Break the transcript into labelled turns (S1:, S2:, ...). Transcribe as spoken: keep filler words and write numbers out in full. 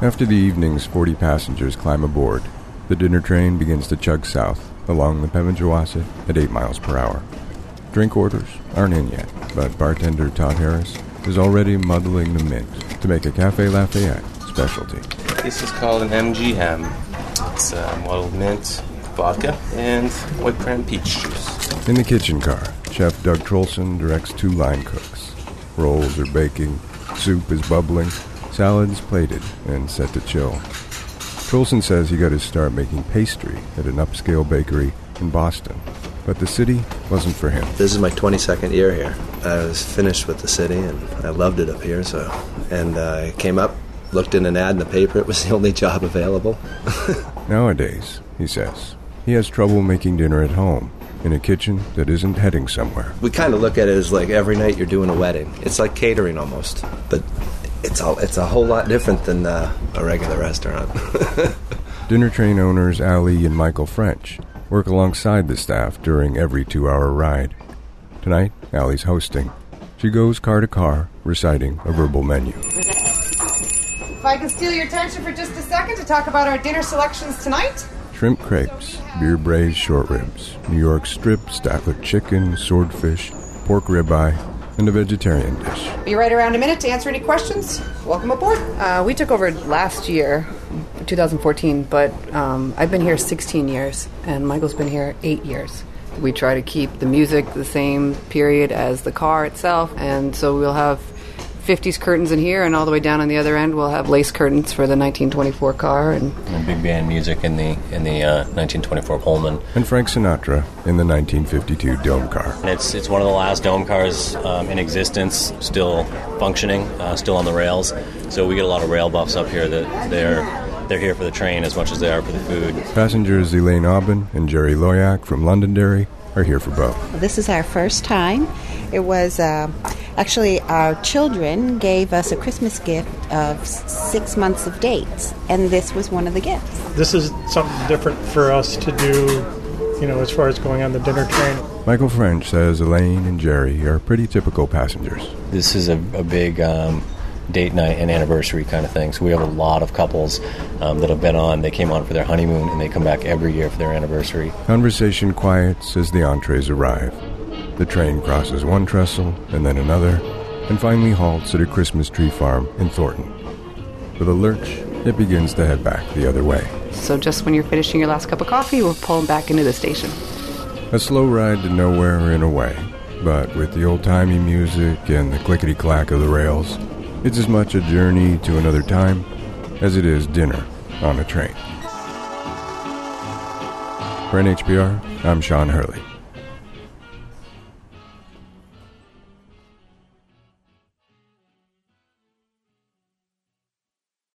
S1: After the evening's forty passengers climb aboard, the dinner train begins to chug south along the Pemigewasset at eight miles per hour. Drink orders aren't in yet, but bartender Todd Harris is already muddling the mint to make a Café Lafayette specialty.
S2: This is called an M G ham. It's uh, muddled mint, vodka, and whipped cream peach juice.
S1: In the kitchen car, Chef Doug Trolson directs two line cooks. Rolls are baking, soup is bubbling, salad's plated and set to chill. Trolson says he got his start making pastry at an upscale bakery in Boston, but the city wasn't for him.
S3: This is my twenty-second year here. I was finished with the city, and I loved it up here, so... And uh, I came up, looked in an ad in the paper. It was the only job available.
S1: Nowadays, he says, he has trouble making dinner at home in a kitchen that isn't heading somewhere.
S3: We kind of look at it as like every night you're doing a wedding. It's like catering almost, but it's a, it's a whole lot different than uh, a regular restaurant.
S1: Dinner train owners Ali and Michael French work alongside the staff during every two-hour ride. Tonight, Ali's hosting. She goes car to car, reciting a verbal menu.
S4: If I can steal your attention for just a second to talk about our dinner selections tonight.
S1: Shrimp crepes, beer braised short ribs, New York strip, Statler chicken, swordfish, pork ribeye, and a vegetarian dish.
S4: Be right around a minute to answer any questions. Welcome aboard.
S5: Uh, we took over last year, twenty fourteen, but um, I've been here sixteen years, and Michael's been here eight years. We try to keep the music the same period as the car itself, and so we'll have fifties curtains in here, and all the way down on the other end we'll have lace curtains for the nineteen twenty-four car. And,
S6: and big band music in the in the uh, nineteen twenty-four Pullman.
S1: And Frank Sinatra in the nineteen fifty-two Dome car.
S6: And it's it's one of the last Dome cars um, in existence, still functioning, uh, still on the rails. So we get a lot of rail buffs up here that they're they're here for the train as much as they are for the food.
S1: Passengers Elaine Aubin and Jerry Loyak from Londonderry are here for both.
S7: This is our first time. It was uh, actually our children gave us a Christmas gift of six months of dates, and this was one of the gifts.
S8: This is something different for us to do, you know, as far as going on the dinner train.
S1: Michael French says Elaine and Jerry are pretty typical passengers.
S6: This is a, a big um, date night and anniversary kind of thing. So we have a lot of couples um, that have been on. They came on for their honeymoon, and they come back every year for their anniversary.
S1: Conversation quiets as the entrees arrive. The train crosses one trestle and then another, and finally halts at a Christmas tree farm in Thornton. With a lurch, it begins to head back the other way.
S5: So just when you're finishing your last cup of coffee, we'll pull them back into the station.
S1: A slow ride to nowhere in a way, but with the old-timey music and the clickety-clack of the rails, it's as much a journey to another time as it is dinner on a train. For N H P R, I'm Sean Hurley.